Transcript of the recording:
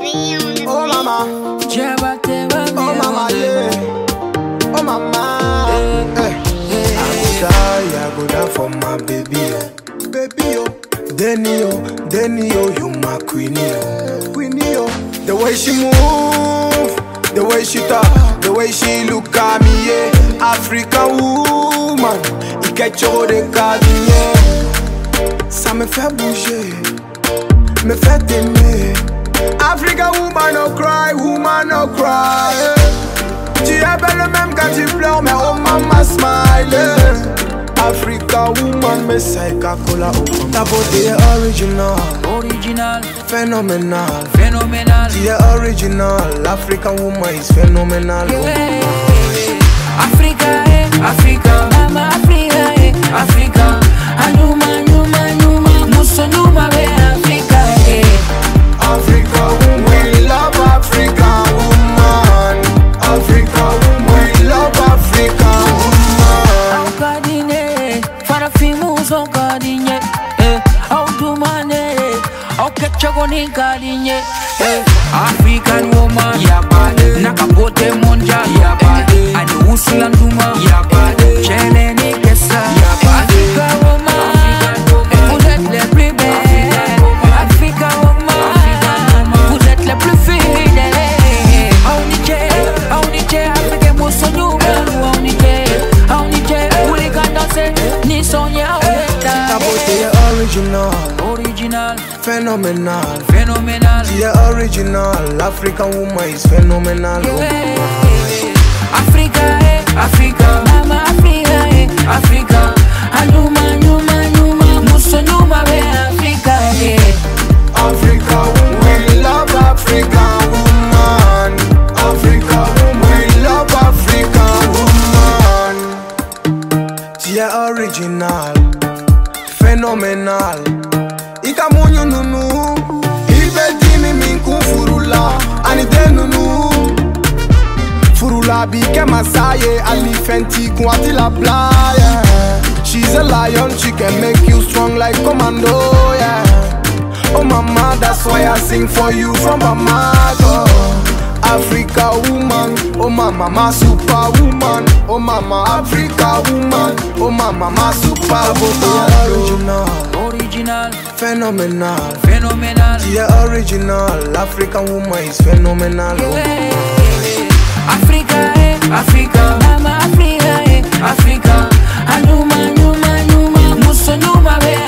Oh mama, oh mama, yeah. Oh mama, I go down for my baby, baby, oh. Denny, oh, you my queenie, oh. The way she move, the way she talk, the way she look at me, yeah. African woman, il get your de cabinet. Ça me fait bouger, me fait aimer. African woman no cry, woman no cry. Tu es belle même quand tu pleures, mais oh mama smile. Africa woman, me say Coca-Cola. Ta beauté est original, phénoménal. Tu es original, African woman is phenomenal. Africa, Africa, mama Africa, Africa. Anuma, muso numa be Africa, Africa woman, we love Africa woman. Africa woman, we love Africa woman. Au kadine, fara fimus au kadine, au dumane, au ketchagoni kadine, African woman, yabade, nakabote monja, yabade, ani usulanduma, yabade, cheleni kesa, yabade, Africa woman, vous êtes les plus belles, Africa woman, vous êtes les plus fidèles, Aunije, Africa muso nyuma, Aunije, uli kandanse, ni sonye aweta. Ta beauté est original, phénoménal. Tu es original, African woman is phenomenal. Africa, Africa, mama Africa, Africa. Anuma, muso nyuma be Africa, Africa woman, we love Africa woman. Africa woman, we love Africa woman. Tu es original, phénoménal. Ikamunyu nunu, ibedini minku furula, anide nunu. Furula bike masaye, ali fenti kwati la playa. She's a lion, she can make you strong like commando, yeah. Oh mama, that's why I sing for you from Bamako. Africa woman, oh mama, my superwoman. Oh mama, Africa woman, oh mama, my superwoman. original, Phenomenal. phenomenal. Tu es original, African woman is phenomenal. Africa, Africa, mama Africa, Africa. Anuma, muso nyuma be